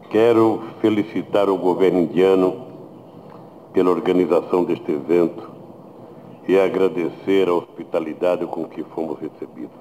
Quero felicitar o governo indiano pela organização deste evento e agradecer a hospitalidade com que fomos recebidos.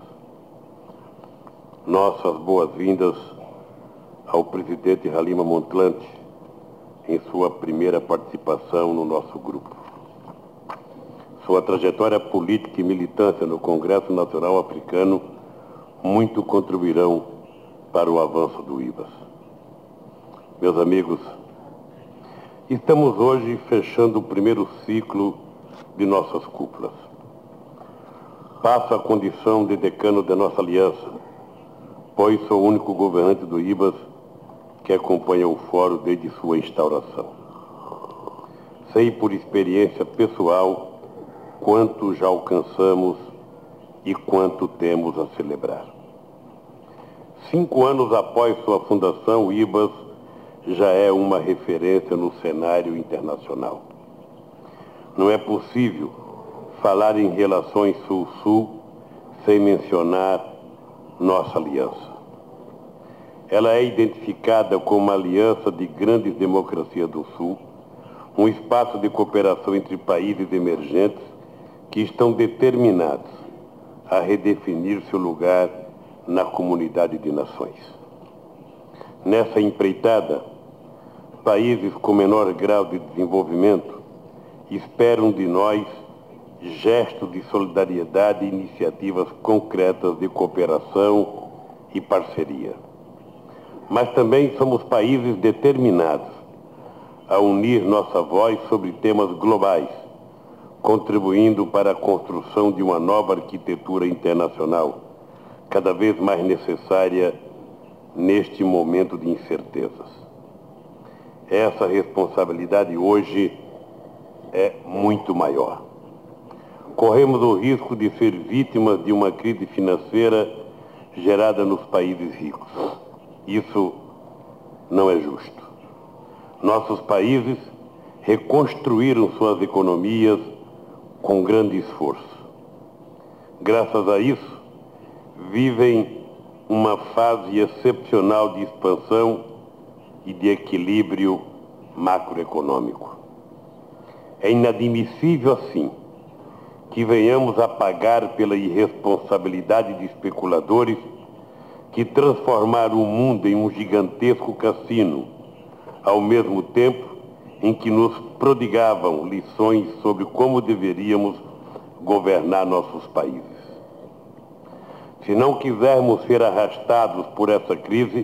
Nossas boas-vindas ao presidente Halima Montlante em sua primeira participação no nosso grupo. Sua trajetória política e militância no Congresso Nacional Africano muito contribuirão para o avanço do IBAS. Meus amigos, estamos hoje fechando o primeiro ciclo de nossas cúpulas. Passo a condição de decano da nossa aliança, pois sou o único governante do IBAS que acompanha o fórum desde sua instauração. Sei por experiência pessoal quanto já alcançamos e quanto temos a celebrar. 5 anos após sua fundação, o IBAS já é uma referência no cenário internacional. Não é possível falar em relações Sul-Sul sem mencionar nossa aliança. Ela é identificada como uma aliança de grandes democracias do Sul, um espaço de cooperação entre países emergentes que estão determinados a redefinir seu lugar na comunidade de nações. Nessa empreitada, países com menor grau de desenvolvimento esperam de nós gestos de solidariedade e iniciativas concretas de cooperação e parceria. Mas também somos países determinados a unir nossa voz sobre temas globais, contribuindo para a construção de uma nova arquitetura internacional, cada vez mais necessária neste momento de incertezas. Essa responsabilidade hoje é muito maior. Corremos o risco de ser vítimas de uma crise financeira gerada nos países ricos. Isso não é justo. Nossos países reconstruíram suas economias com grande esforço. Graças a isso, vivem uma fase excepcional de expansão e de equilíbrio macroeconômico. É inadmissível, assim, que venhamos a pagar pela irresponsabilidade de especuladores que transformaram o mundo em um gigantesco cassino, ao mesmo tempo em que nos prodigavam lições sobre como deveríamos governar nossos países. Se não quisermos ser arrastados por essa crise,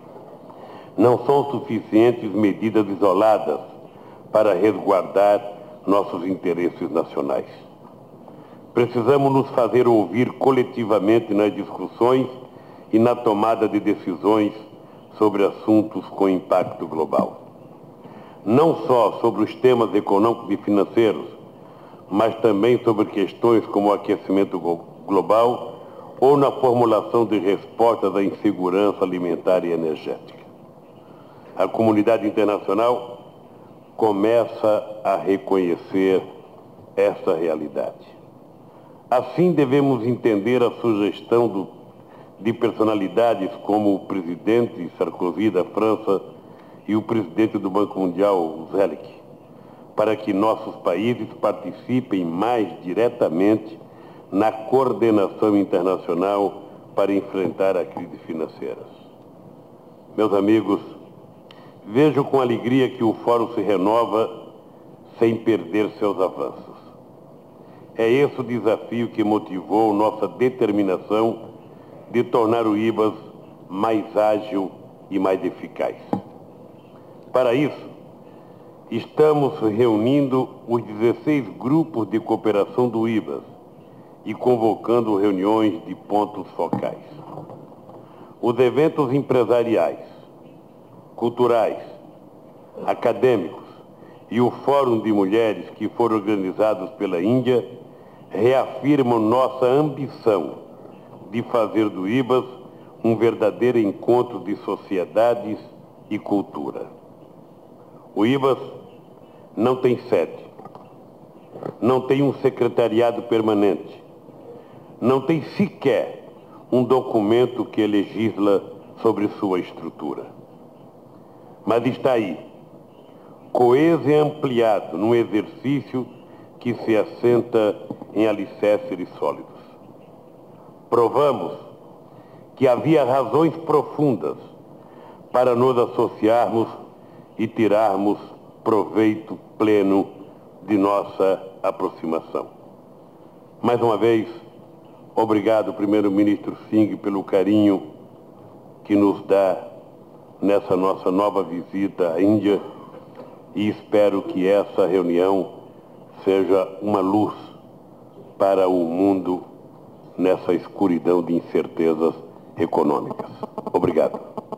não são suficientes medidas isoladas para resguardar nossos interesses nacionais. Precisamos nos fazer ouvir coletivamente nas discussões e na tomada de decisões sobre assuntos com impacto global. Não só sobre os temas econômicos e financeiros, mas também sobre questões como o aquecimento global ou na formulação de respostas à insegurança alimentar e energética. A comunidade internacional começa a reconhecer essa realidade. Assim, devemos entender a sugestão de personalidades como o presidente Sarkozy da França e o presidente do Banco Mundial, Zelig, para que nossos países participem mais diretamente na coordenação internacional para enfrentar a crise financeira. Meus amigos, vejo com alegria que o Fórum se renova sem perder seus avanços. É esse o desafio que motivou nossa determinação de tornar o IBAS mais ágil e mais eficaz. Para isso, estamos reunindo os 16 grupos de cooperação do IBAS e convocando reuniões de pontos focais. Os eventos empresariais, culturais, acadêmicos e o Fórum de Mulheres que foram organizados pela Índia reafirmam nossa ambição de fazer do IBAS um verdadeiro encontro de sociedades e cultura. O IBAS não tem sede, não tem um secretariado permanente, não tem sequer um documento que legisla sobre sua estrutura. mas está aí, coeso e ampliado num exercício que se assenta em alicerces sólidos. Provamos que havia razões profundas para nos associarmos e tirarmos proveito pleno de nossa aproximação. Mais uma vez, obrigado, primeiro-ministro Singh, pelo carinho que nos dá nessa nossa nova visita à Índia, e espero que essa reunião seja uma luz para o mundo nessa escuridão de incertezas econômicas. Obrigado.